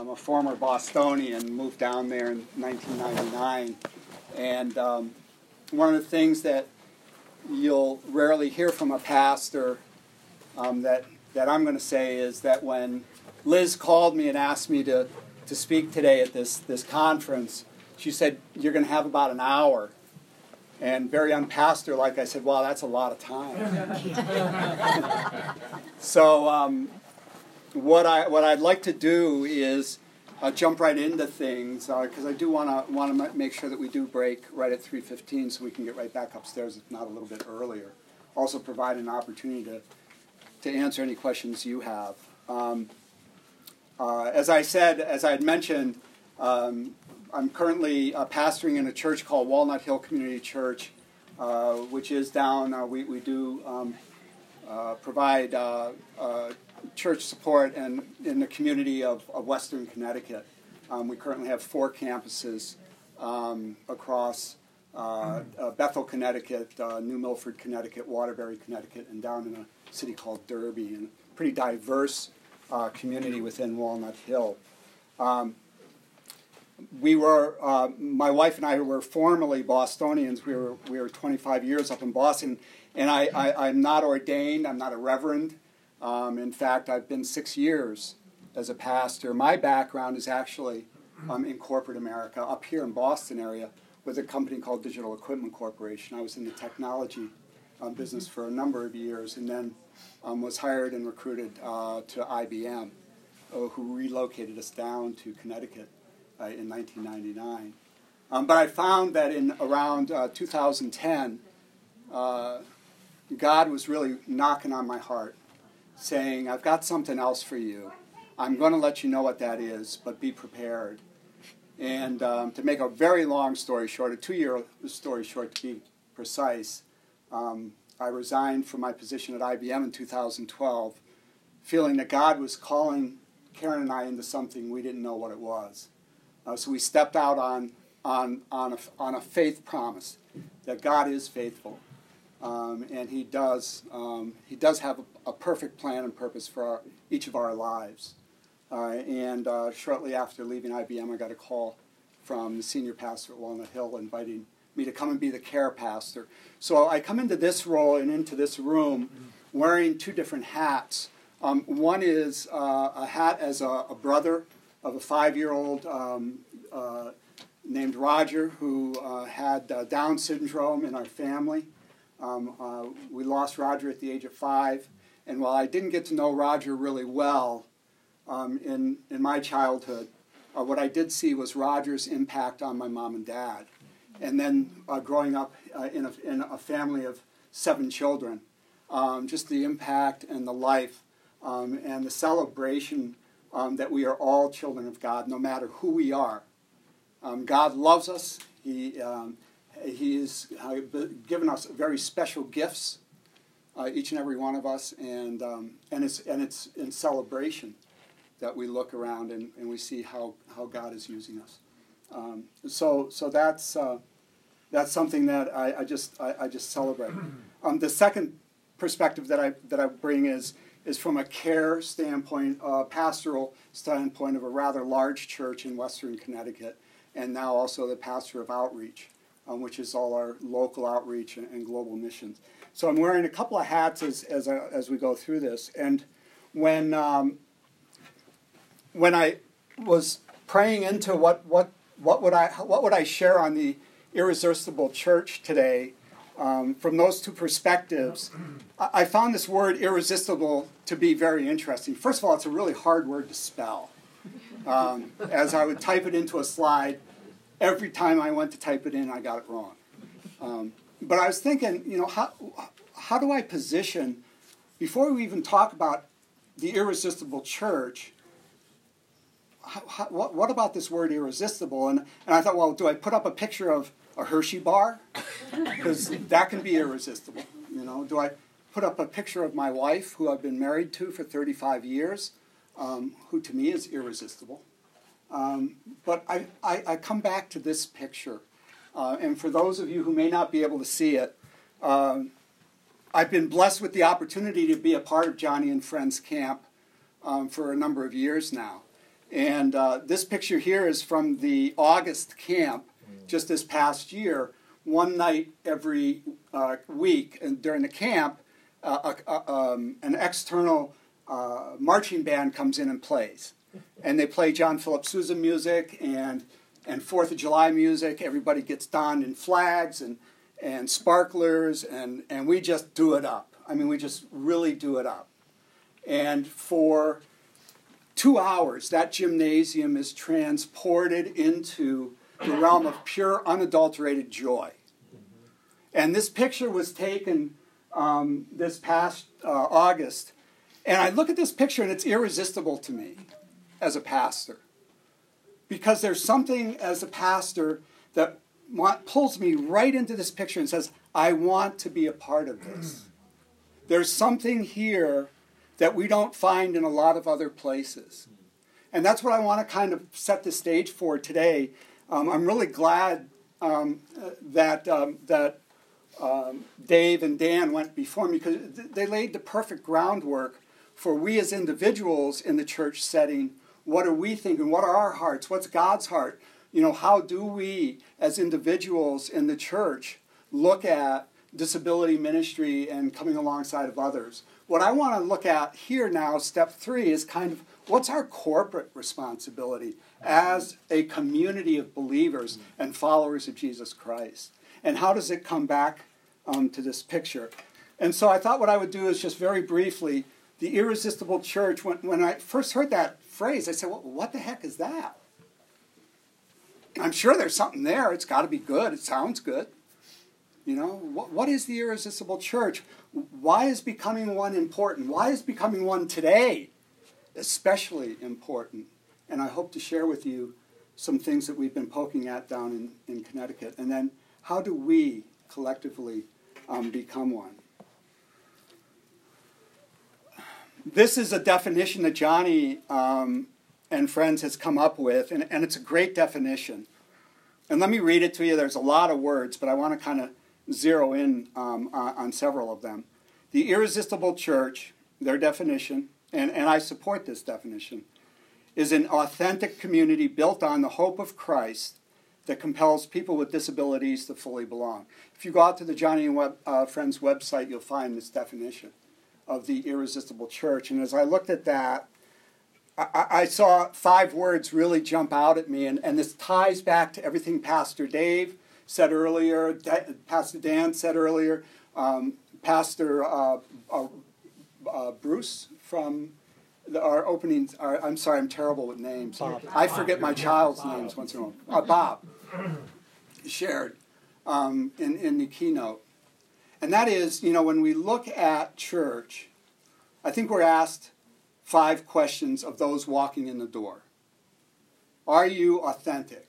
I'm a former Bostonian, moved down there in 1999, and one of the things that you'll rarely hear from a pastor that I'm going to say is that when Liz called me and asked me to speak today at this conference, she said, "You're going to have about an hour." And very unpastor-like, I said, "Wow, that's a lot of time." So what I'd like to do is jump right into things, because I do want to make sure that we do break right at 3:15 so we can get right back upstairs, if not a little bit earlier. Also provide an opportunity to answer any questions you have. As I had mentioned, I'm currently pastoring in a church called Walnut Hill Community Church, which is down. We do provide church support and in the community of Western Connecticut. We currently have 4 campuses across Bethel, Connecticut, New Milford, Connecticut, Waterbury, Connecticut, and down in a city called Derby, and a pretty diverse community within Walnut Hill. My wife and I were formerly Bostonians. We were 25 years up in Boston, and I'm not ordained. I'm not a reverend. In fact, I've been 6 years as a pastor. My background is actually in corporate America, up here in Boston area, with a company called Digital Equipment Corporation. I was in the technology business for a number of years, and then was hired and recruited to IBM, who relocated us down to Connecticut in 1999. But I found that in around 2010, God was really knocking on my heart, saying, "I've got something else for you. I'm going to let you know what that is, but be prepared." And to make a very long story short, a 2-year story short to be precise, I resigned from my position at IBM in 2012, feeling that God was calling Karen and I into something we didn't know what it was. So we stepped out on a faith promise that God is faithful, and He does have a perfect plan and purpose for each of our lives. And shortly after leaving IBM, I got a call from the senior pastor at Walnut Hill inviting me to come and be the care pastor. So I come into this role and into this room wearing 2 different hats. One is a hat as a brother of a 5-year-old named Roger, who had Down syndrome in our family. We lost Roger at the age of 5, and while I didn't get to know Roger really well in my childhood, what I did see was Roger's impact on my mom and dad. And then growing up in a family of 7 children, just the impact and the life and the celebration that we are all children of God, no matter who we are. God loves us. He has given us very special gifts, each and every one of us, and it's in celebration that we look around and we see how God is using us. So that's something that I just celebrate. The second perspective that I bring is from a care standpoint, a pastoral standpoint of a rather large church in Western Connecticut, and now also the pastor of outreach, which is all our local outreach and global missions. So I'm wearing a couple of hats as we go through this. And when I was praying into what would I share on the Irresistible Church today, from those 2 perspectives, I found this word irresistible to be very interesting. First of all, it's a really hard word to spell. As I would type it into a slide, every time I went to type it in, I got it wrong. But I was thinking, how do I position, before we even talk about the Irresistible Church, what about this word irresistible? And I thought, well, do I put up a picture of a Hershey bar? Because that can be irresistible. Do I put up a picture of my wife, who I've been married to for 35 years, who to me is irresistible? But I come back to this picture. And for those of you who may not be able to see it, I've been blessed with the opportunity to be a part of Johnny and Friends Camp for a number of years now. And this picture here is from the August camp, just this past year. One night every week, and during the camp, an external marching band comes in and plays. And they play John Philip Sousa music and 4th of July music. Everybody gets donned in flags and sparklers, and we just do it up. I mean, we just really do it up. And for 2 hours, that gymnasium is transported into the realm of pure, unadulterated joy. And this picture was taken this past August. And I look at this picture, and it's irresistible to me as a pastor. Because there's something as a pastor that pulls me right into this picture and says, I want to be a part of this. There's something here that we don't find in a lot of other places. And that's what I want to kind of set the stage for today. I'm really glad that Dave and Dan went before me, because they laid the perfect groundwork for we as individuals in the church setting. What are we thinking? What are our hearts? What's God's heart? You know, how do we as individuals in the church look at disability ministry and coming alongside of others? What I want to look at here now, step 3, is kind of what's our corporate responsibility as a community of believers and followers of Jesus Christ? And how does it come back to this picture? And so I thought what I would do is just very briefly, the irresistible church. When I first heard that phrase, I said, well, what the heck is that? I'm sure there's something there. It's got to be good. It sounds good. You know, what is the irresistible church? Why is becoming one important? Why is becoming one today especially important? And I hope to share with you some things that we've been poking at down in Connecticut. And then how do we collectively become one? This is a definition that Johnny and friends has come up with, and it's a great definition. And let me read it to you. There's a lot of words, but I want to kind of zero in on several of them. The irresistible church, their definition, and I support this definition, is an authentic community built on the hope of Christ that compels people with disabilities to fully belong. If you go out to the Johnny and Friends website, you'll find this definition of the irresistible church. And as I looked at that, I saw 5 words really jump out at me, and this ties back to everything Pastor Dave said earlier, Pastor Dan said earlier, Pastor Bruce from our openings. I'm sorry, I'm terrible with names. Bob. I forget my child's names once in a while. Bob shared in the keynote. And that is, you know, when we look at church, I think we're asked 5 questions of those walking in the door. Are you authentic?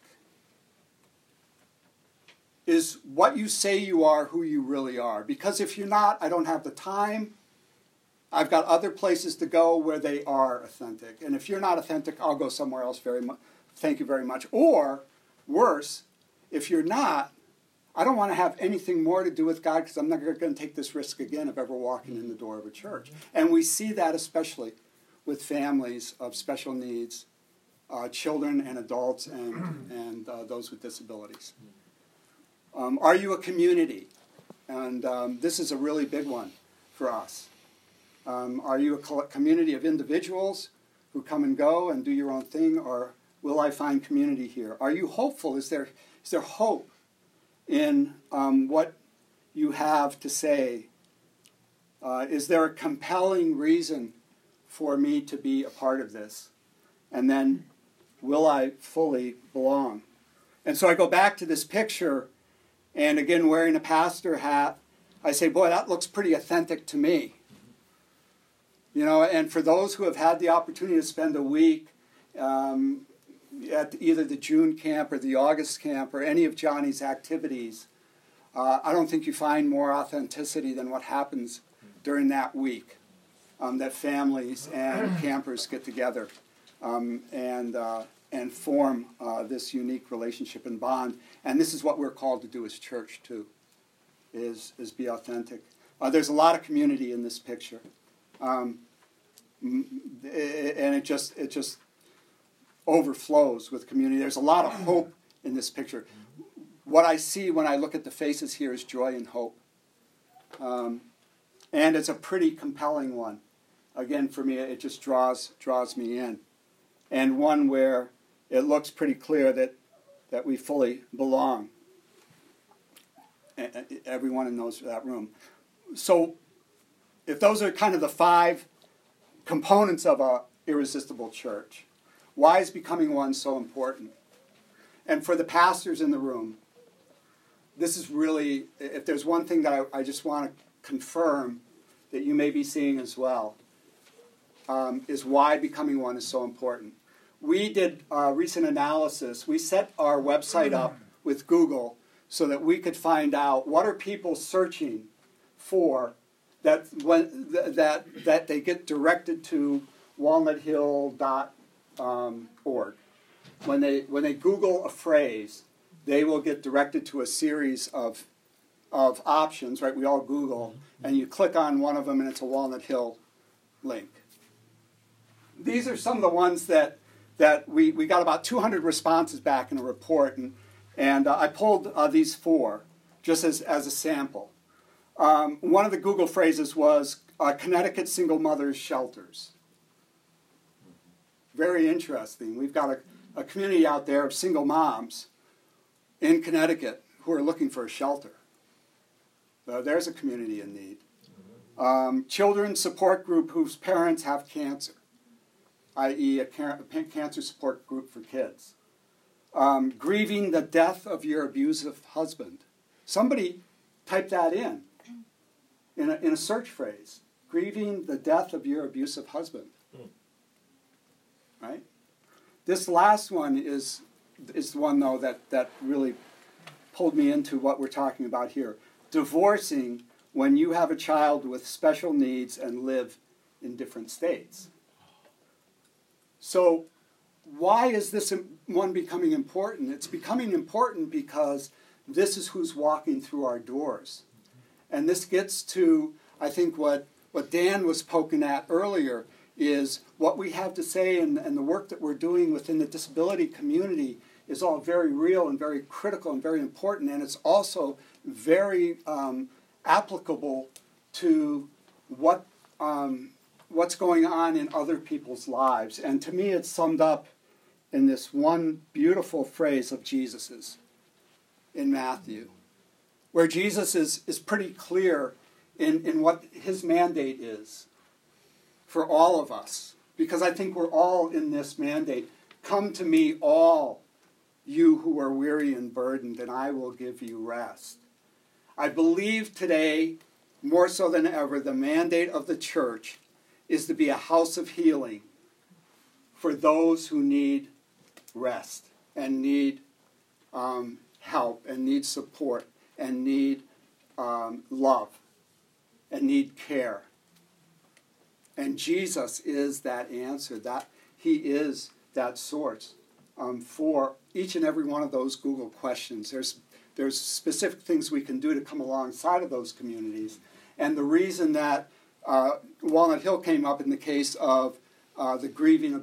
Is what you say you are who you really are? Because if you're not, I don't have the time. I've got other places to go where they are authentic. And if you're not authentic, I'll go somewhere else very much. Thank you very much. Or, worse, if you're not, I don't want to have anything more to do with God, because I'm not going to take this risk again of ever walking in the door of a church. And we see that especially with families of special needs, children and adults and those with disabilities. Are you a community? And this is a really big one for us. Are you a community of individuals who come and go and do your own thing, or will I find community here? Are you hopeful? Is there hope in what you have to say? Is there a compelling reason for me to be a part of this? And then, will I fully belong? And so I go back to this picture, and again, wearing a pastor hat, I say, boy, that looks pretty authentic to me. You know, and for those who have had the opportunity to spend a week at either the June camp or the August camp or any of Johnny's activities, I don't think you find more authenticity than what happens during that week, that families and campers get together and form this unique relationship and bond. And this is what we're called to do as church, too, is be authentic. There's a lot of community in this picture. And it just overflows with community. There's a lot of hope in this picture. What I see when I look at the faces here is joy and hope. And it's a pretty compelling one. Again, for me, it just draws me in. And one where it looks pretty clear that we fully belong. Everyone in that room. So if those are kind of the 5 components of a irresistible church, why is becoming one so important? And for the pastors in the room, this is really, if there's one thing that I just want to confirm that you may be seeing as well, is why becoming one is so important. We did a recent analysis. We set our website up with Google so that we could find out what are people searching for that they get directed to walnuthill.org. When they Google a phrase, they will get directed to a series of options, right? We all Google, and you click on one of them, and it's a Walnut Hill link. These are some of the ones that we got about 200 responses back in a report, and I pulled these 4 just as a sample. One of the Google phrases was Connecticut single mothers shelters. Very interesting. We've got a community out there of single moms in Connecticut who are looking for a shelter. There's a community in need. Children's support group whose parents have cancer, i.e. a cancer support group for kids. Grieving the death of your abusive husband. Somebody type that in a search phrase. Grieving the death of your abusive husband. Right? This last one is the one, though, that really pulled me into what we're talking about here. Divorcing when you have a child with special needs and live in different states. So why is this one becoming important? It's becoming important because this is who's walking through our doors. And this gets to, I think, what Dan was poking at earlier, is what we have to say and the work that we're doing within the disability community is all very real and very critical and very important, and it's also very applicable to what's going on in other people's lives. And to me, it's summed up in this one beautiful phrase of Jesus's in Matthew, where Jesus is pretty clear in what his mandate is for all of us, because I think we're all in this mandate. Come to me, all you who are weary and burdened, and I will give you rest. I believe today, more so than ever, the mandate of the church is to be a house of healing for those who need rest and need help and need support and need love and need care. And Jesus is that answer. That he is that source for each and every one of those Google questions. There's specific things we can do to come alongside of those communities. And the reason that Walnut Hill came up in the case of the grieving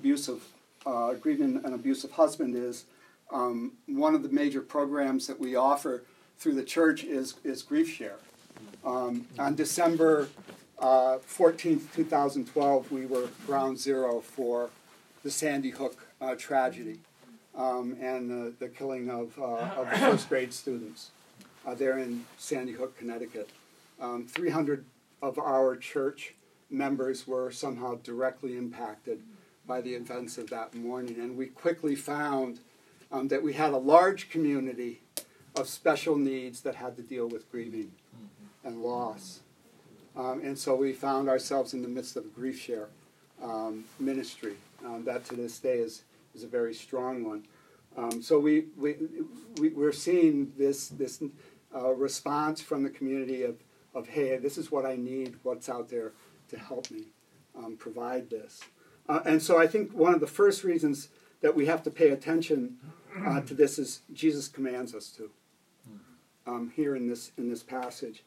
an abusive husband is one of the major programs that we offer through the church is Grief Share. On December 14th, 2012, we were ground zero for the Sandy Hook tragedy and the killing of the first grade students there in Sandy Hook, Connecticut. 300 of our church members were somehow directly impacted by the events of that morning, and we quickly found that we had a large community of special needs that had to deal with grieving and loss. And so we found ourselves in the midst of a Grief Share ministry that to this day is a very strong one. So we're seeing this response from the community of, hey, this is what I need, what's out there to help me provide this. And so I think one of the first reasons that we have to pay attention to this is Jesus commands us to here in this passage.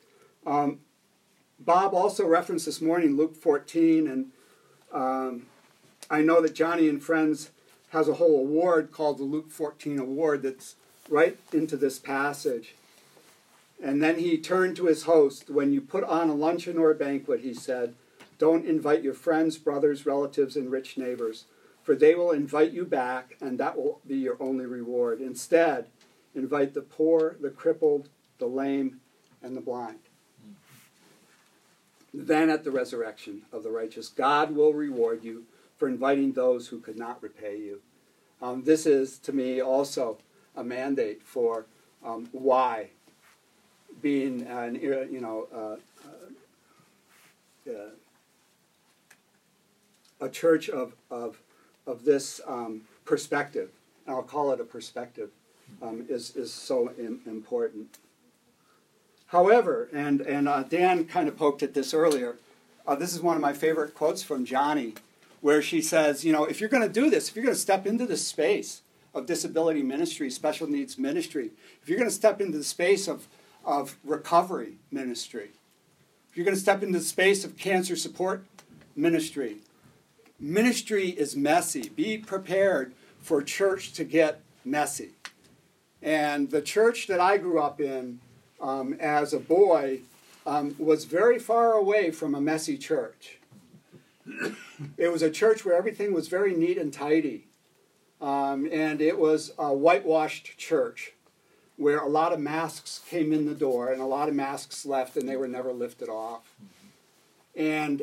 Bob also referenced this morning Luke 14, and I know that Johnny and friends has a whole award called the Luke 14 Award that's right into this passage. And then he turned to his host. When you put on a luncheon or a banquet, he said, don't invite your friends, brothers, relatives, and rich neighbors, for they will invite you back, and that will be your only reward. Instead, invite the poor, the crippled, the lame, and the blind. Then at the resurrection of the righteous, God will reward you for inviting those who could not repay you. This is, to me, also a mandate for why being a church of this perspective, and I'll call it a perspective, is so important. However, and Dan kind of poked at this earlier, this is one of my favorite quotes from Johnny, where she says, if you're going to do this, if you're going to step into this space of disability ministry, special needs ministry, if you're going to step into the space of recovery ministry, if you're going to step into the space of cancer support ministry, ministry is messy. Be prepared for church to get messy. And the church that I grew up in as a boy was very far away from a messy church. It was a church where everything was very neat and tidy. And it was a whitewashed church where a lot of masks came in the door and a lot of masks left and they were never lifted off. And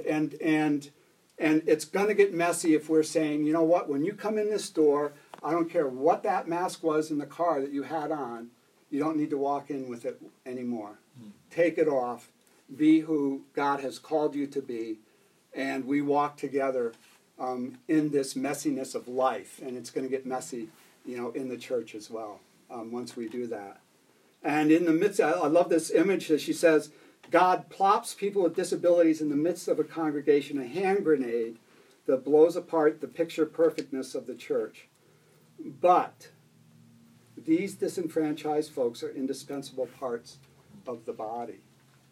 it's going to get messy if we're saying, you know what, when you come in this door, I don't care what that mask was in the car that you had on, you don't need to walk in with it anymore. Take it off. Be who God has called you to be. And we walk together in this messiness of life. And it's going to get messy, in the church as well, once we do that. And in the midst, I love this image that she says, God plops people with disabilities in the midst of a congregation, a hand grenade that blows apart the picture perfectness of the church. But these disenfranchised folks are indispensable parts of the body.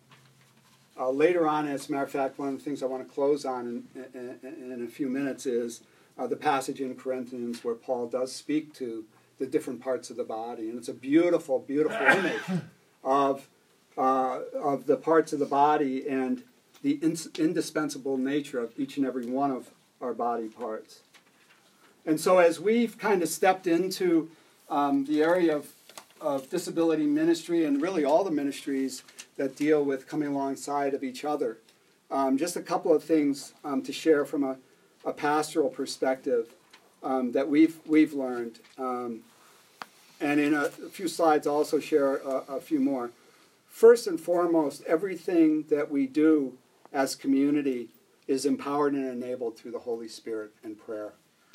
Later on, as a matter of fact, one of the things I want to close on in a few minutes is the passage in Corinthians where Paul does speak to the different parts of the body. And it's a beautiful, beautiful image of the parts of the body and the indispensable nature of each and every one of our body parts. And so as we've kind of stepped into the area of disability ministry and really all the ministries that deal with coming alongside of each other, just a couple of things to share from a pastoral perspective that we've learned. And in a few slides I'll also share a few more. First and foremost, everything that we do as community is empowered and enabled through the Holy Spirit and prayer.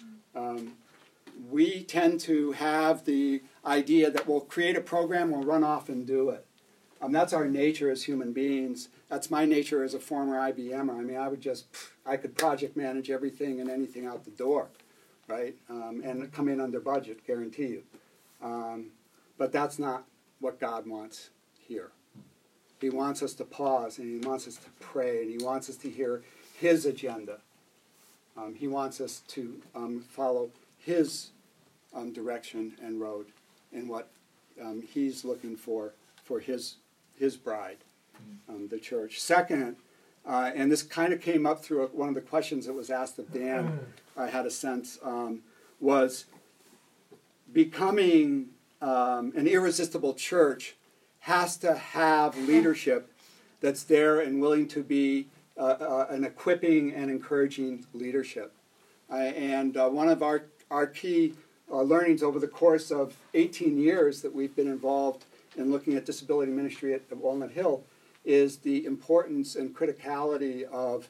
We tend to have the idea that we'll create a program, we'll run off and do it. That's our nature as human beings. That's my nature as a former IBMer. I mean, I could project manage everything and anything out the door, right? And come in under budget, guarantee you. But that's not what God wants here. He wants us to pause, and he wants us to pray, and he wants us to hear his agenda. He wants us to follow his direction and road in what he's looking for his bride, the church. Second, and this kind of came up through one of the questions that was asked of Dan, I had a sense, was becoming an irresistible church has to have leadership that's there and willing to be an equipping and encouraging leadership. And one of our key learnings over the course of 18 years that we've been involved in looking at disability ministry at Walnut Hill is the importance and criticality of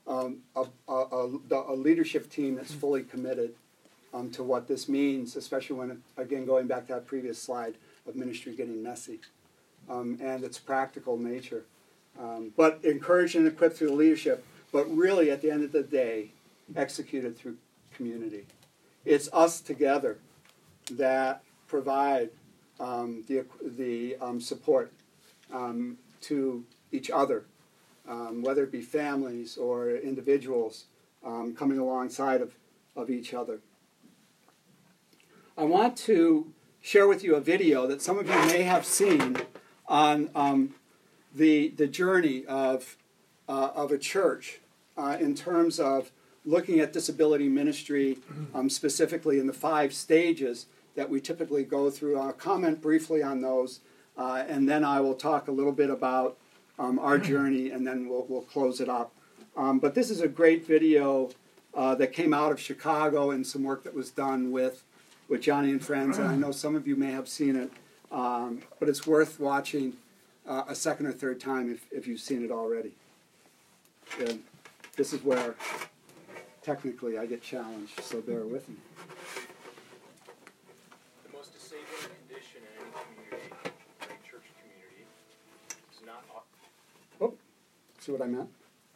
a leadership team that's fully committed to what this means, especially when, again, going back to that previous slide of ministry getting messy and its practical nature. But encouraged and equipped through the leadership, but really at the end of the day, executed through community. It's us together that provide the support to each other, whether it be families or individuals coming alongside of each other. I want to share with you a video that some of you may have seen on the journey of a church in terms of looking at disability ministry, specifically in the 5 stages that we typically go through. I'll comment briefly on those, and then I will talk a little bit about our journey, and then we'll close it up. But this is a great video that came out of Chicago and some work that was done with Johnny and Friends, and I know some of you may have seen it, but it's worth watching a second or third time if you've seen it already. And this is where technically I get challenged, so bear with me. The most disabling condition in any community, any church community, is not... Oh, see what I meant?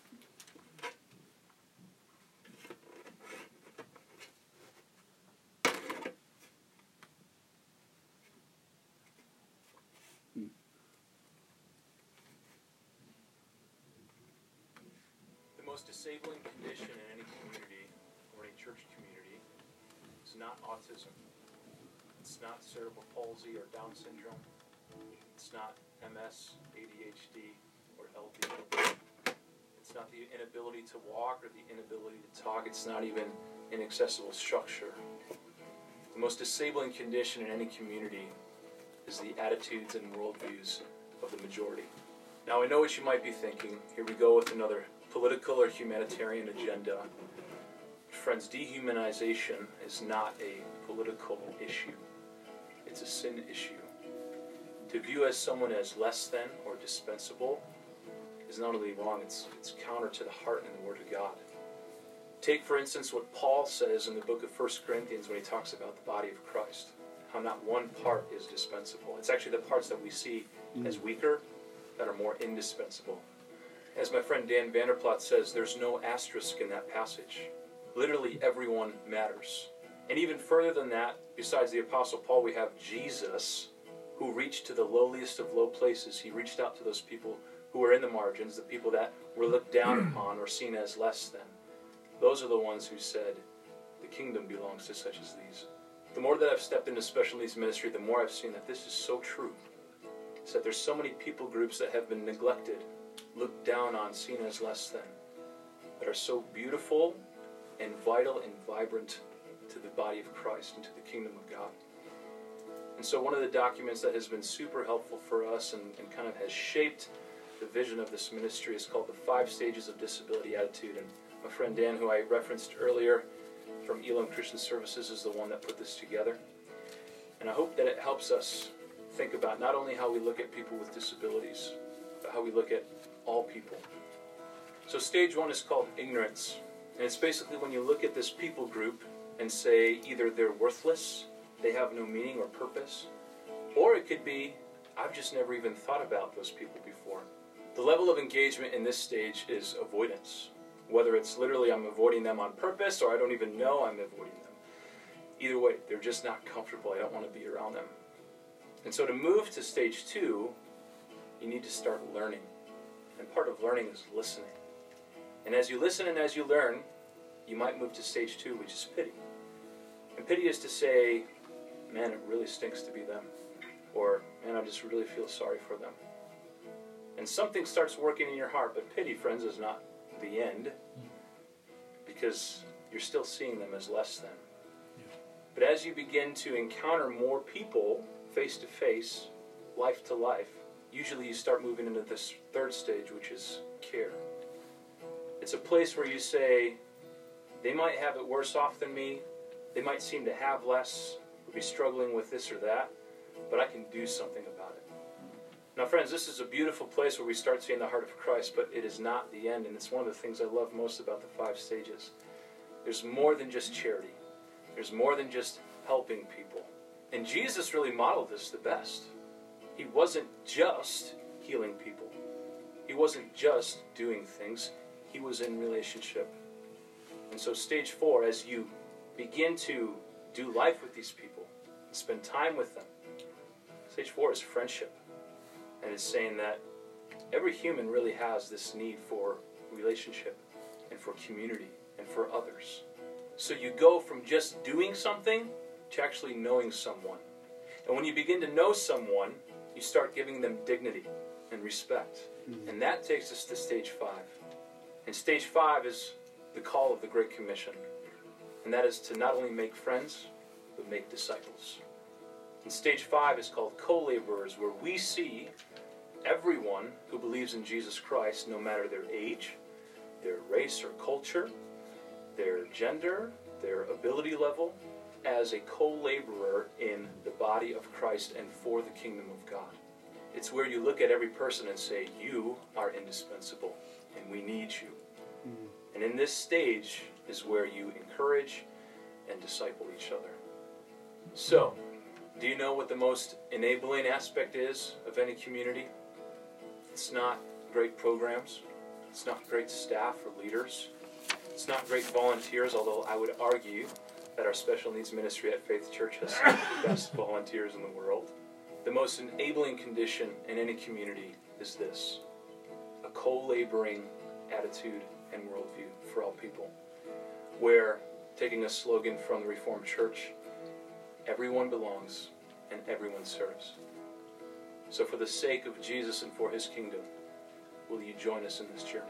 The most disabling condition in any community, or any church community, is not autism. It's not cerebral palsy or Down syndrome. It's not MS, ADHD, or LD. It's not the inability to walk or the inability to talk. It's not even inaccessible structure. The most disabling condition in any community is the attitudes and worldviews of the majority. Now I know what you might be thinking. Here we go with another political or humanitarian agenda. Friends, dehumanization is not a political issue. It's a sin issue. To view as someone as less than or dispensable is not only wrong, it's counter to the heart and the Word of God. Take, for instance, what Paul says in the book of 1 Corinthians when he talks about the body of Christ. How not one part is dispensable. It's actually the parts that we see as weaker that are more indispensable. As my friend Dan Vanderplaat says, there's no asterisk in that passage. Literally everyone matters. And even further than that, besides the Apostle Paul, we have Jesus, who reached to the lowliest of low places. He reached out to those people who were in the margins, the people that were looked down upon or seen as less than. Those are the ones who said, the kingdom belongs to such as these. The more that I've stepped into special needs ministry, the more I've seen that this is so true. It's that there's so many people groups that have been neglected, looked down on, seen as less than, that are so beautiful and vital and vibrant to the body of Christ and to the kingdom of God. And so one of the documents that has been super helpful for us and kind of has shaped the vision of this ministry is called the 5 Stages of Disability Attitude. And my friend Dan, who I referenced earlier from Elam Christian Services, is the one that put this together. And I hope that it helps us think about not only how we look at people with disabilities, but how we look at all people. So stage 1 is called ignorance. And it's basically when you look at this people group and say either they're worthless, they have no meaning or purpose, or it could be, I've just never even thought about those people before. The level of engagement in this stage is avoidance. Whether it's literally I'm avoiding them on purpose or I don't even know I'm avoiding them. Either way, they're just not comfortable. I don't want to be around them. And so to move to stage 2, you need to start learning. And part of learning is listening. And as you listen and as you learn, you might move to stage 2, which is pity. And pity is to say, man, it really stinks to be them. Or, man, I just really feel sorry for them. And something starts working in your heart, but pity, friends, is not the end, because you're still seeing them as less than. But as you begin to encounter more people face to face, life to life, usually you start moving into this 3rd stage, which is care. It's a place where you say, they might have it worse off than me, they might seem to have less, or be struggling with this or that, but I can do something about it. Now, friends, this is a beautiful place where we start seeing the heart of Christ, but it is not the end, and it's one of the things I love most about the 5 stages. There's more than just charity. There's more than just helping people. And Jesus really modeled this the best. He wasn't just healing people. He wasn't just doing things. He was in relationship. And so stage 4, as you begin to do life with these people, and spend time with them, stage 4 is friendship. And it's saying that every human really has this need for relationship and for community and for others. So you go from just doing something to actually knowing someone. And when you begin to know someone, you start giving them dignity and respect. And that takes us to stage 5. And stage 5 is the call of the Great Commission. And that is to not only make friends, but make disciples. And stage 5 is called co-laborers, where we see everyone who believes in Jesus Christ, no matter their age, their race or culture, their gender, their ability level, as a co-laborer in the body of Christ and for the kingdom of God. It's where you look at every person and say, you are indispensable, and we need you. And in this stage is where you encourage and disciple each other. So, do you know what the most enabling aspect is of any community? It's not great programs. It's not great staff or leaders. It's not great volunteers, although I would argue that our special needs ministry at Faith Church has some of the best volunteers in the world. The most enabling condition in any community is this: a co-laboring attitude and worldview for all people, where, taking a slogan from the Reformed Church, everyone belongs and everyone serves. So for the sake of Jesus and for his kingdom, will you join us in this journey?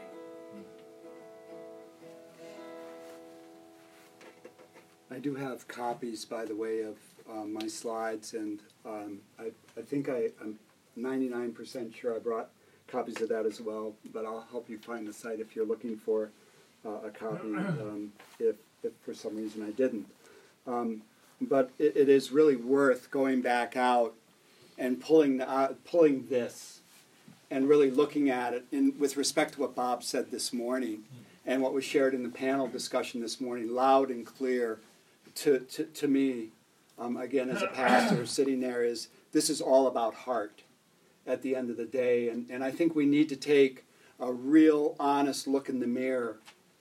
I do have copies, by the way, of my slides, and I think I'm 99% sure I brought copies of that as well, but I'll help you find the site if you're looking for a copy, if for some reason I didn't. But it is really worth going back out and pulling this and really looking at it with respect to what Bob said this morning and what was shared in the panel discussion this morning, loud and clear to me, again, as a pastor sitting there, is this is all about heart at the end of the day. And I think we need to take a real honest look in the mirror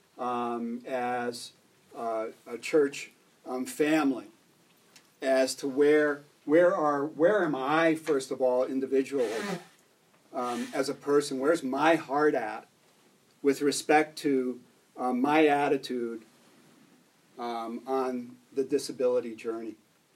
as a church family as to where am I, first of all, individually, as a person, where's my heart at with respect to my attitude on the disability journey?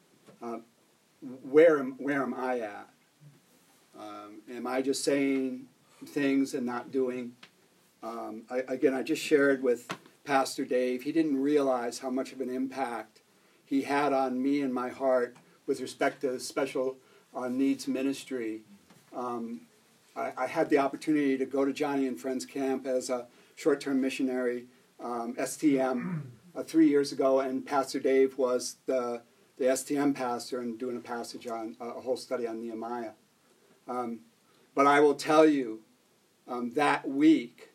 Where am I at? Am I just saying things and not doing? I just shared with Pastor Dave. He didn't realize how much of an impact he had on me and my heart with respect to special needs ministry. I had the opportunity to go to Johnny and Friends Camp as a short-term missionary, STM, 3 years ago, and Pastor Dave was the STM pastor and doing a passage on a whole study on Nehemiah. But I will tell you, that week,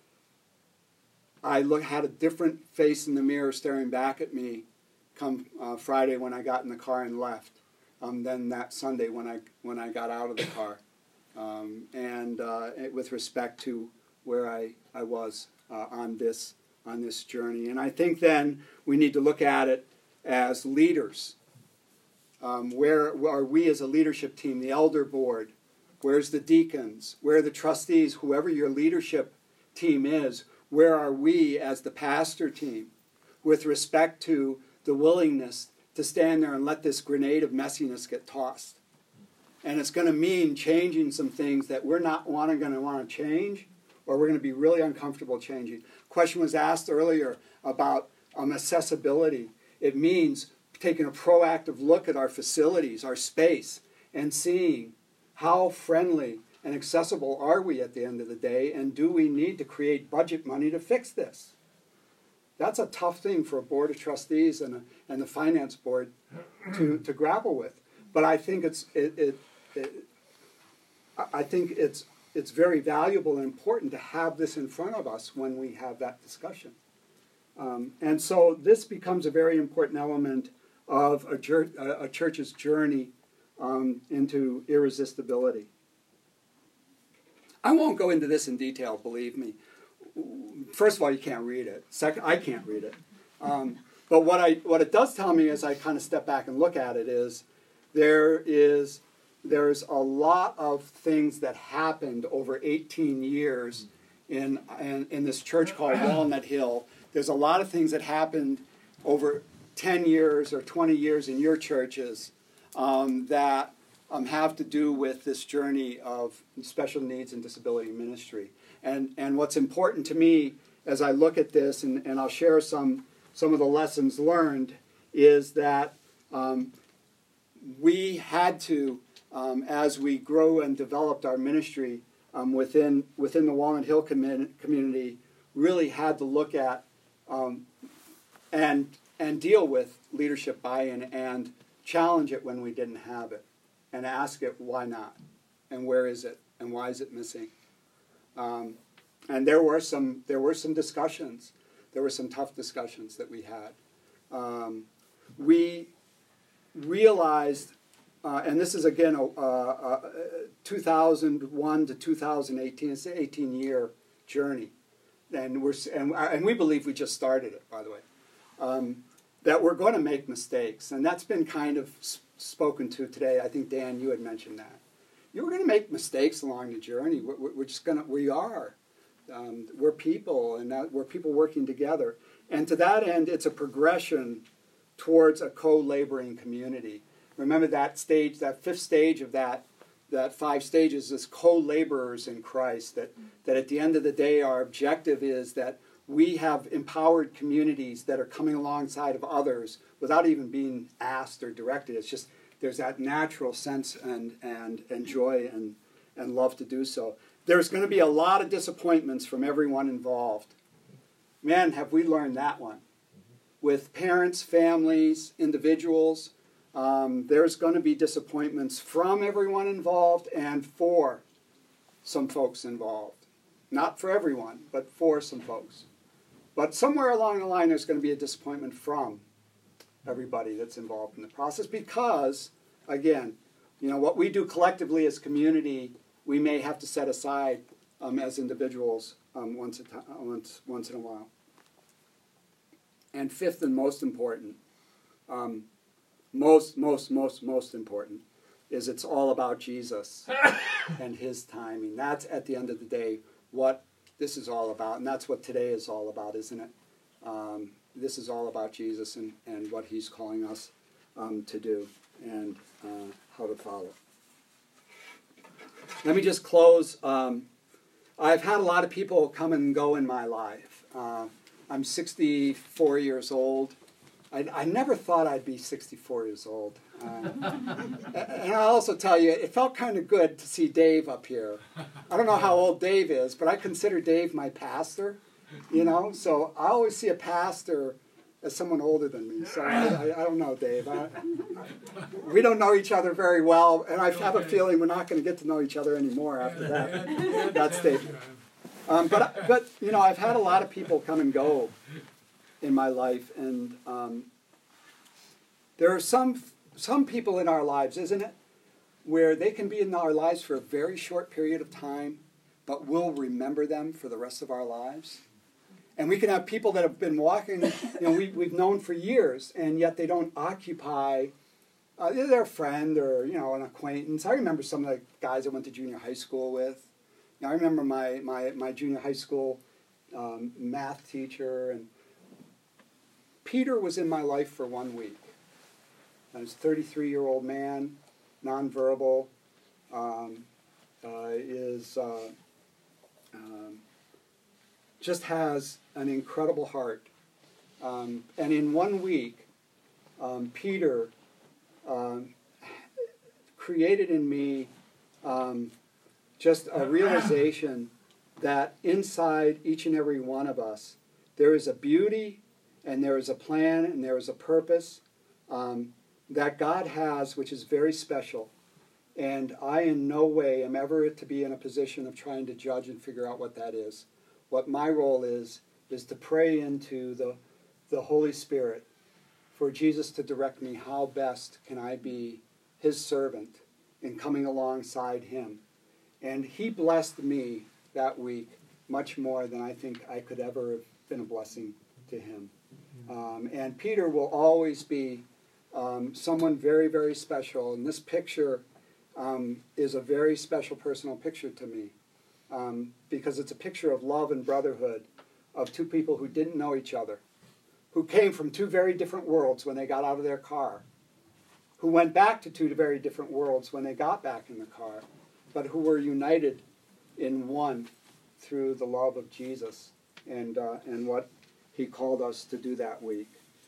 I had a different face in the mirror staring back at me come Friday when I got in the car and left, than that Sunday when I got out of the car, with respect to where I was on this journey. And I think then we need to look at it as leaders. Where are we as a leadership team, the elder board? Where's the deacons? Where are the trustees? Whoever your leadership team is, where are we as the pastor team with respect to the willingness to stand there and let this grenade of messiness get tossed? And it's going to mean changing some things that we're not going to want to change, or we're going to be really uncomfortable changing. Question was asked earlier about accessibility. It means taking a proactive look at our facilities, our space, and seeing how friendly and accessible are we at the end of the day, and do we need to create budget money to fix this? That's a tough thing for a board of trustees and the finance board to grapple with. But I think it's very valuable and important to have this in front of us when we have that discussion. And so this becomes a very important element of a church's journey into irresistibility. I won't go into this in detail, believe me. First of all, you can't read it. Second, I can't read it. But what it does tell me as I kind of step back and look at it is there's a lot of things that happened over 18 years in this church called Walnut Hill. There's a lot of things that happened over 10 years or 20 years in your churches that have to do with this journey of special needs and disability ministry. And what's important to me as I look at this, and I'll share some of the lessons learned, is that we had to, as we grew and developed our ministry within the Walnut Hill community, really had to look at and deal with leadership buy-in and challenge it when we didn't have it, and ask it why not, and where is it, and why is it missing. And there were some discussions. There were some tough discussions that we had. We realized, and this is again 2001 to 2018. It's an 18-year journey, and we believe we just started it. By the way, that we're going to make mistakes, and that's been kind of spoken to today. I think Dan, you had mentioned that. You're going to make mistakes along the journey. We're just going to. We are. We're people, and we're people working together. And to that end, it's a progression towards a co-laboring community. Remember that stage, that fifth stage of that 5 stages is co-laborers in Christ. That at the end of the day, our objective is that we have empowered communities that are coming alongside of others without even being asked or directed. It's just there's that natural sense and joy and love to do so. There's going to be a lot of disappointments from everyone involved. Man, have we learned that one. With parents, families, individuals, there's going to be disappointments from everyone involved and for some folks involved. Not for everyone, but for some folks. But somewhere along the line, there's going to be a disappointment from everybody that's involved in the process because, again, what we do collectively as community, we may have to set aside as individuals once in a while. And fifth and most important, most important, is it's all about Jesus and His timing. That's, at the end of the day, what this is all about. And that's what today is all about, isn't it? This is all about Jesus and what He's calling us to do and how to follow. Let me just close. I've had a lot of people come and go in my life. I'm 64 years old. I never thought I'd be 64 years old. And I'll also tell you, it felt kind of good to see Dave up here. I don't know how old Dave is, but I consider Dave my pastor, So I always see a pastor as someone older than me. So I don't know, Dave. We don't know each other very well, and I have a feeling we're not going to get to know each other anymore after that. That's Dave. But I've had a lot of people come and go in my life, and there are some people in our lives, isn't it, where they can be in our lives for a very short period of time, but we'll remember them for the rest of our lives. And we can have people that have been walking, we've known for years, and yet they don't occupy, they're a friend or, an acquaintance. I remember some of the guys I went to junior high school with. I remember my junior high school math teacher, and Peter was in my life for 1 week. I was a 33-year-old man, nonverbal, just has an incredible heart. And in 1 week, Peter created in me just a realization that inside each and every one of us, there is a beauty and there is a plan and there is a purpose that God has, which is very special. And I in no way am ever to be in a position of trying to judge and figure out what that is. What my role is to pray into the Holy Spirit for Jesus to direct me how best can I be His servant in coming alongside Him. And He blessed me that week much more than I think I could ever have been a blessing to him. And Peter will always be someone very, very special. And this picture is a very special personal picture to me because it's a picture of love and brotherhood of two people who didn't know each other, who came from two very different worlds when they got out of their car, who went back to two very different worlds when they got back in the car, but who were united in one through the love of Jesus and what he called us to do that week.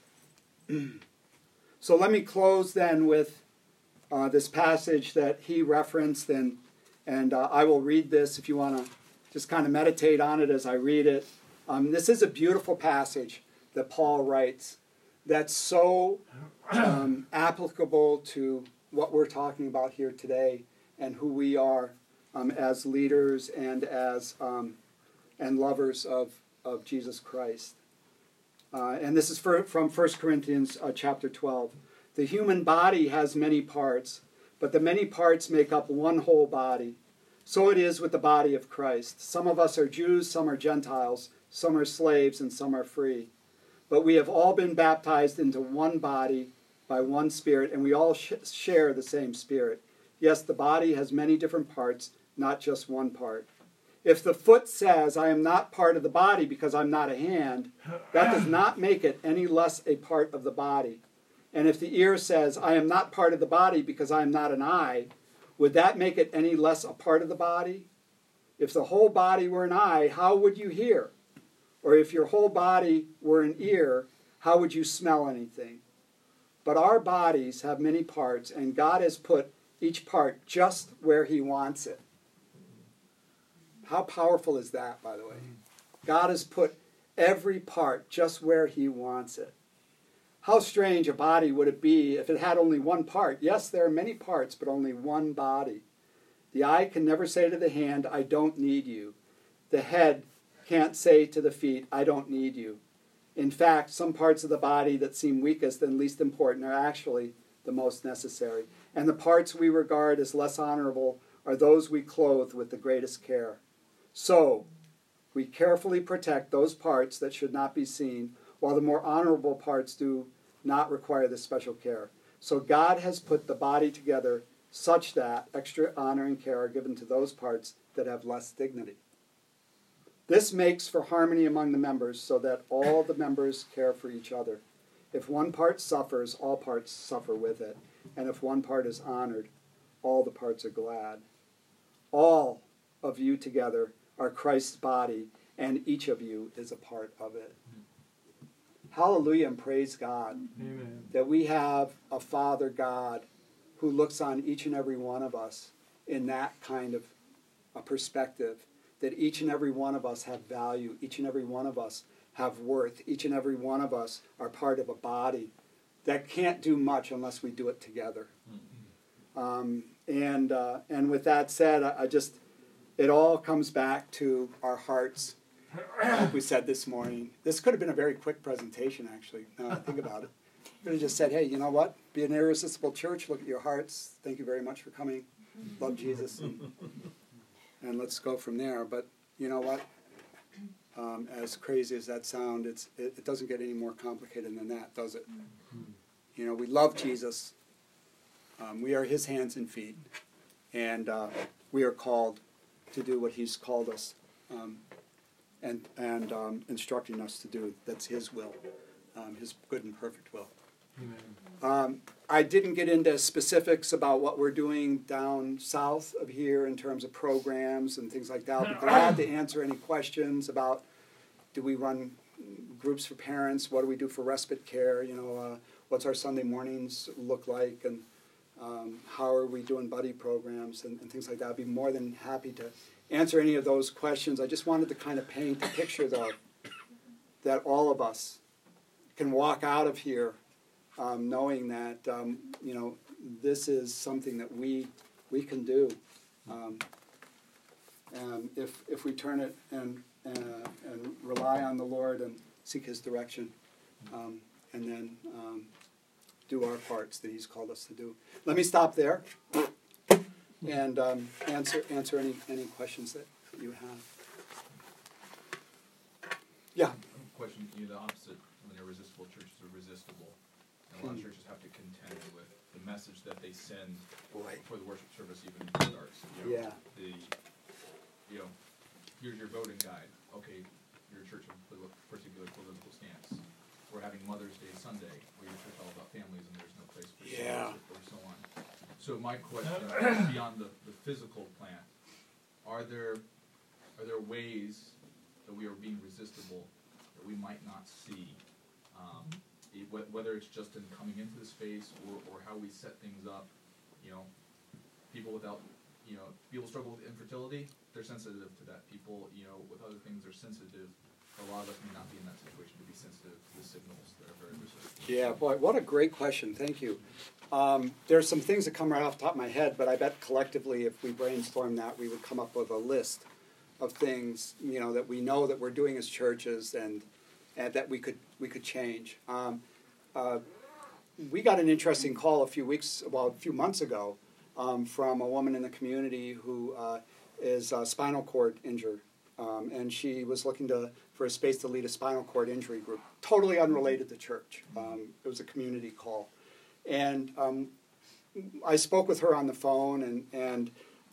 So let me close then with this passage that he referenced, and I will read this if you want to just kind of meditate on it as I read it. This is a beautiful passage that Paul writes that's so applicable to what we're talking about here today and who we are as leaders and as and lovers of Jesus Christ. And this is from 1 Corinthians chapter 12. The human body has many parts, but the many parts make up one whole body. So it is with the body of Christ. Some of us are Jews, some are Gentiles, some are slaves, and some are free. But we have all been baptized into one body by one Spirit, and we all share the same Spirit. Yes, the body has many different parts, not just one part. If the foot says, I am not part of the body because I'm not a hand, that does not make it any less a part of the body. And if the ear says, I am not part of the body because I am not an eye, would that make it any less a part of the body? If the whole body were an eye, how would you hear? Or if your whole body were an ear, how would you smell anything? But our bodies have many parts, and God has put each part just where he wants it. How powerful is that, by the way? God has put every part just where he wants it. How strange a body would it be if it had only one part? Yes, there are many parts, but only one body. The eye can never say to the hand, I don't need you. The head can't say to the feet, I don't need you. In fact, some parts of the body that seem weakest and least important are actually the most necessary. And the parts we regard as less honorable are those we clothe with the greatest care. So, we carefully protect those parts that should not be seen, while the more honorable parts do not require this special care. So God has put the body together such that extra honor and care are given to those parts that have less dignity. This makes for harmony among the members so that all the members care for each other. If one part suffers, all parts suffer with it. And if one part is honored, all the parts are glad. All of you together are Christ's body, and each of you is a part of it. Hallelujah and praise God. Amen. That we have a Father God who looks on each and every one of us in that kind of a perspective, that each and every one of us have value, each and every one of us have worth, each and every one of us are part of a body that can't do much unless we do it together. And with that said, it all comes back to our hearts. Like we said this morning, this could have been a very quick presentation, actually, now I think about it. Could have just said, hey, you know what? Be an irresistible church. Look at your hearts. Thank you very much for coming. Love Jesus. And let's go from there. But you know what? As crazy as that sounds, it doesn't get any more complicated than that, does it? You know, we love Jesus. We are his hands and feet. And we are called to do what he's called us and instructing us to do. That's his will, his good and perfect will. Amen. I didn't get into specifics about what we're doing down south of here in terms of programs and things like that. I'll be glad to answer any questions about, do we run groups for parents? What do we do for respite care? You know, what's our Sunday mornings look like? And how are we doing buddy programs and things like that? I'd be more than happy to answer any of those questions. I just wanted to kind of paint a picture, though, that all of us can walk out of here knowing that, you know, this is something that we can do if we turn it and rely on the Lord and seek his direction, and then do our parts that he's called us to do. Let me stop there and answer any questions that you have. Yeah. Question for you, the opposite. When irresistible churches are resistible. And a lot of churches have to contend with the message that they send before the worship service even starts. You know, here's your voting guide. Okay, you're a church of a particular political stance. we're having Mother's Day Sunday, where your church is all about families and there's no place for Yeah. worship or so on. So my question, beyond the physical plant, are there ways that we are being resistible that we might not see? Whether it's just in coming into the space or how we set things up, people people struggle with infertility, they're sensitive to that. People, with other things are sensitive. A lot of us may not be in that situation to be sensitive to the signals that are very resistant. Yeah, boy, what a great question. Thank you. There's some things that come right off the top of my head, but I bet collectively if we brainstorm that, we would come up with a list of things, that we know that we're doing as churches and that we could change. We got an interesting call a few months ago from a woman in the community who is spinal cord injured, and she was looking for a space to lead a spinal cord injury group, totally unrelated to church. It was a community call, and I spoke with her on the phone, and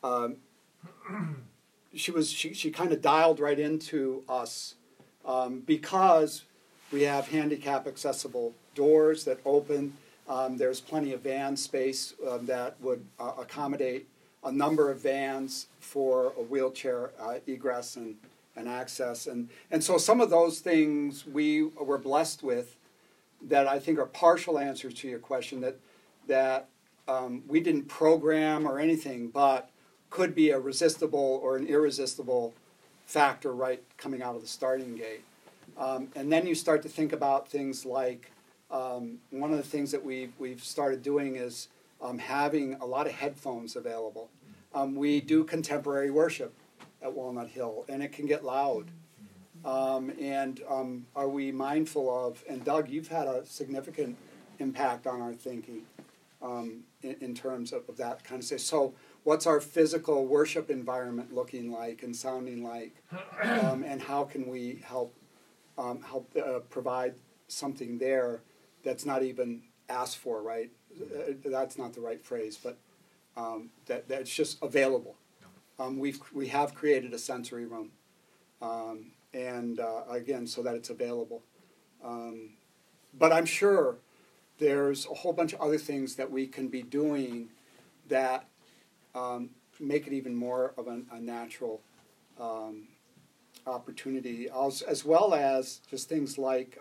she kind of dialed right into us because we have handicap accessible doors that open. There's plenty of van space that would accommodate a number of vans for a wheelchair egress and access. And so some of those things we were blessed with that I think are partial answers to your question that we didn't program or anything, but could be a resistible or an irresistible factor right coming out of the starting gate. And then you start to think about things like one of the things that we've started doing is having a lot of headphones available. We do contemporary worship at Walnut Hill, and it can get loud. And are we mindful of, and Doug, you've had a significant impact on our thinking in terms of that kind of stuff. So what's our physical worship environment looking like and sounding like? And how can we help provide something there that's not even asked for, right? That's not the right phrase, but that's just available. We have created a sensory room, and again, so that it's available. But I'm sure there's a whole bunch of other things that we can be doing that make it even more of a natural opportunity, as well as just things like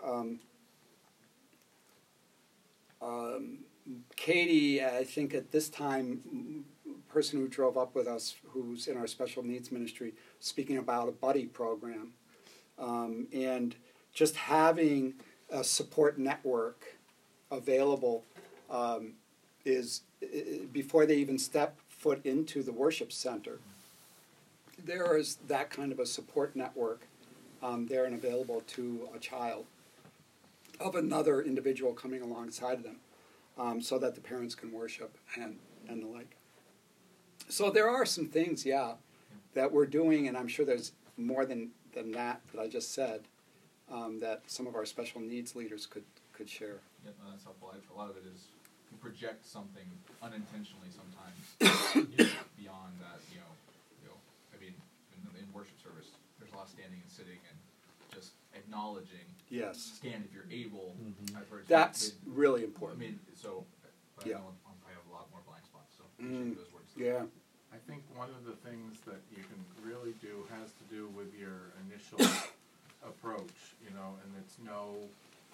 Katie, I think at this time, person who drove up with us, who's in our special needs ministry, speaking about a buddy program, and just having a support network available is before they even step foot into the worship center. There is that kind of a support network there and available to a child of another individual coming alongside of them, so that the parents can worship and the like. So there are some things, that we're doing, and I'm sure there's more than that I just said, that some of our special needs leaders could share. Yeah, no, that's helpful. A lot of it is we project something unintentionally sometimes beyond that. I mean, in worship service, there's a lot of standing and sitting and just acknowledging. Yes. Stand if you're able. I've heard that's really important. I mean, so I know I have a lot more blind spots, so appreciate those words. Yeah. I think one of the things that you can really do has to do with your initial approach, and it's no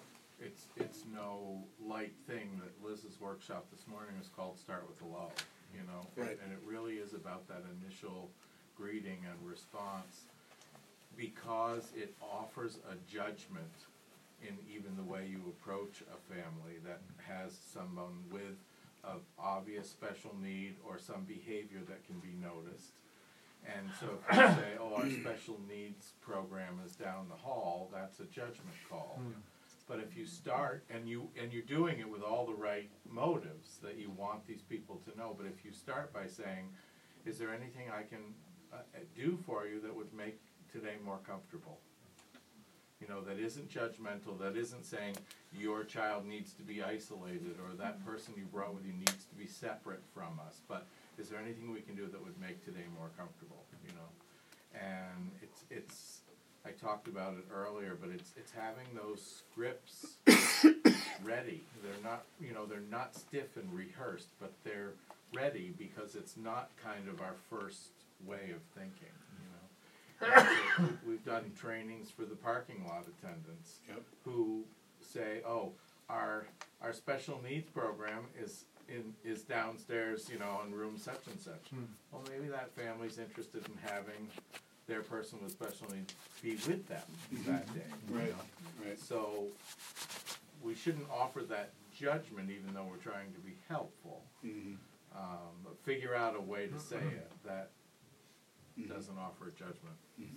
light thing that Liz's workshop this morning is called Start with the Love, Right. And it really is about that initial greeting and response, because it offers a judgment in even the way you approach a family that has someone with an obvious special need or some behavior that can be noticed. And so if you say, our special needs program is down the hall, that's a judgment call. But if you start, and you're doing it with all the right motives that you want these people to know, but if you start by saying, is there anything I can do for you that would make today more comfortable? That isn't judgmental, that isn't saying your child needs to be isolated or that person you brought with you needs to be separate from us, but is there anything we can do that would make today more comfortable? And it's I talked about it earlier, but it's having those scripts ready. They're not, they're not stiff and rehearsed, but they're ready because it's not kind of our first way of thinking, And so we've done trainings for the parking lot attendants who say, oh, our special needs program is downstairs, in room such and such. Well, maybe that family's interested in having their person with special needs be with them that day. Right. So we shouldn't offer that judgment, even though we're trying to be helpful. But figure out a way to say it that doesn't offer a judgment.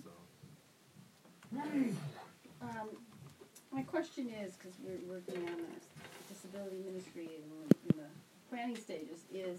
So. My question is, because we're working on a disability ministry in the planning stages, is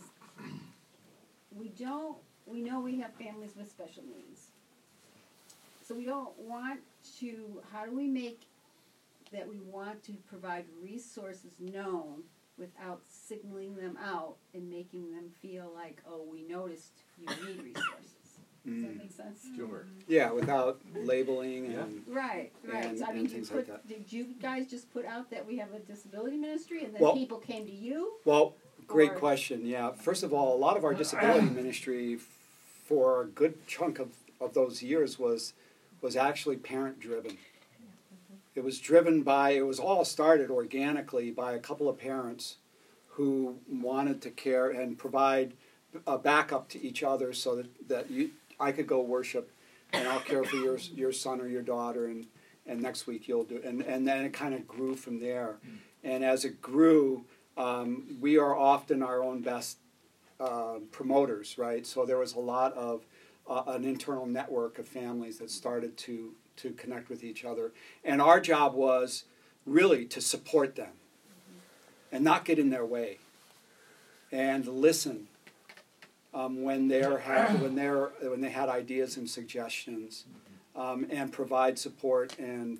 we know we have families with special needs. So we don't want to, how do we make that we want to provide resources known without signaling them out and making them feel like, oh, we noticed you need resources? Does that make sense? Sure. Yeah, without labeling and Right. And- So, I mean, and things like that. did you guys just put out that we have a disability ministry and then Well- people came to you? well, great Or- question. Yeah, first of all, a lot of our disability ministry for a good chunk of those years was actually parent driven. It was driven by, it was all started organically by a couple of parents who wanted to care and provide a backup to each other so that I could go worship and I'll care for your son or your daughter and next week you'll do, and then it kind of grew from there. And as it grew, we are often our own best promoters, right? So there was a lot of an internal network of families that started to connect with each other. And our job was really to support them and not get in their way and listen when they had ideas and suggestions, and provide support and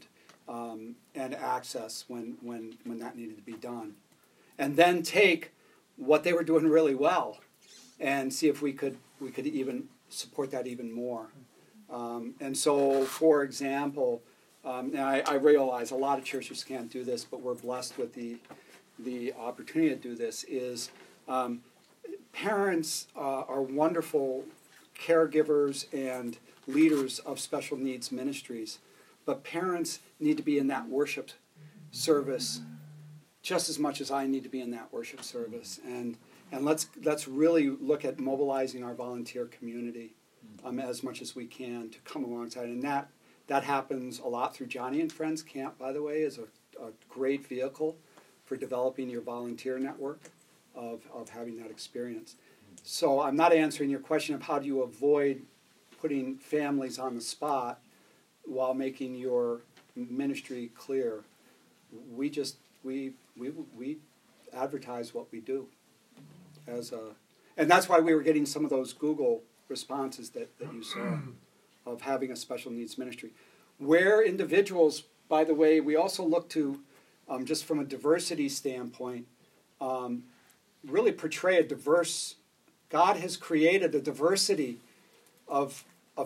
access when that needed to be done. And then take what they were doing really well and see if we could even support that even more. And so, for example, now I realize a lot of churches can't do this, but we're blessed with the opportunity to do this, is parents are wonderful caregivers and leaders of special needs ministries, but parents need to be in that worship service just as much as I need to be in that worship service. And let's really look at mobilizing our volunteer community as much as we can to come alongside. And that happens a lot through Johnny and Friends Camp, by the way, is a great vehicle for developing your volunteer network of having that experience. So I'm not answering your question of how do you avoid putting families on the spot while making your ministry clear. We advertise what we do and that's why we were getting some of those Google responses that you saw of having a special needs ministry. Where individuals, by the way, we also look to, just from a diversity standpoint, really portray a diverse. God has created a diversity of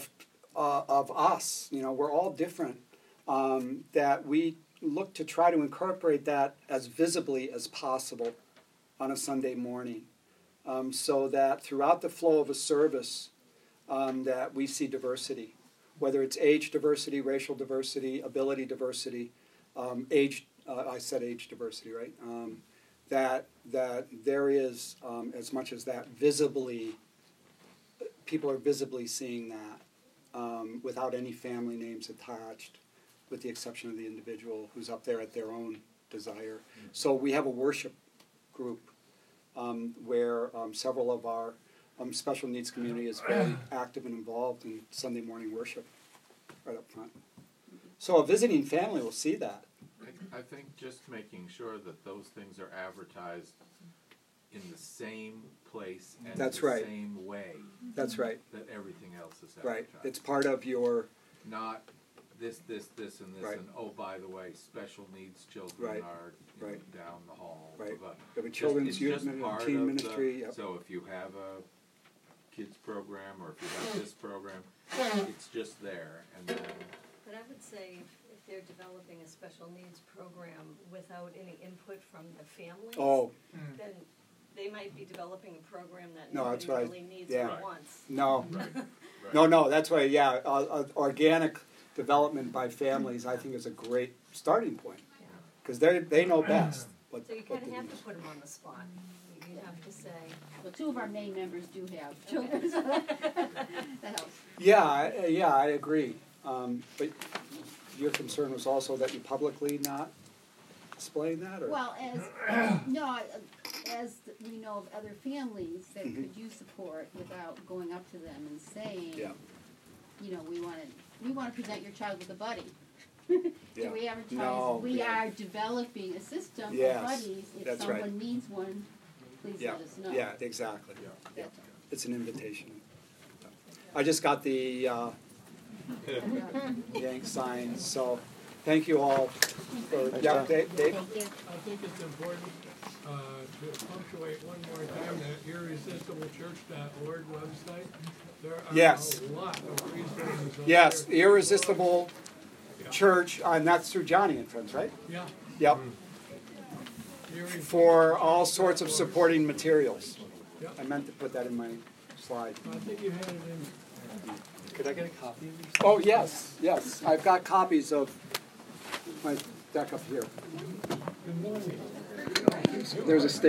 us. We're all different. That we look to try to incorporate that as visibly as possible on a Sunday morning, so that throughout the flow of a service, that we see diversity, whether it's age diversity, racial diversity, ability diversity, age. I said age diversity, right? That there is, as much as that, visibly, people are visibly seeing that without any family names attached, with the exception of the individual who's up there at their own desire. So we have a worship group where several of our special needs community is very active and involved in Sunday morning worship right up front. So a visiting family will see that. I think just making sure that those things are advertised in the same place and That's the right. same way That's right. that everything else is advertised. Right. It's part of your... Not this, and this, Right. and oh, by the way, special needs children Right. are Right. down the hall. Right. But We have a children's it's youth just ministry, part teen of ministry. Yep. So if you have a kids program or if you have this program, it's just there. And then But I would say if they're developing a special needs program without any input from the families, Oh, then they might be developing a program that No, that's nobody right. really needs Yeah. or wants. no. Right. No, that's why, yeah, organic development by families, I think is a great starting point. Yeah. Because they know best what So you what kind they of have need. to put them on the spot. You have to say, Well, two of our main members do have children, so that helps. Yeah, I agree. But your concern was also that you publicly not displaying that, or? Well, as we know of other families that could use support without going up to them and saying, Yeah. you know, we want to present your child with a buddy. Yeah. So we advertise, No, we yeah. are developing a system Yes, of buddies. If that's someone right. needs one, please Yeah, let us know. yeah, exactly. Yeah. Yeah. It's an invitation. I just got the Yank signs, so thank you all for, yeah, Dave? I think it's important to punctuate one more time that irresistibleChurch.org website. There are Yes. a lot of resources. on Yes, there. Irresistible Church, and that's through Johnny and Friends, right? Yeah. Yep, Irresistible- for all sorts of supporting materials. Yep. I meant to put that in my slide. I think you had it in. Could I get a copy of these? Oh, yes, I've got copies of my deck up here. Good morning. There's a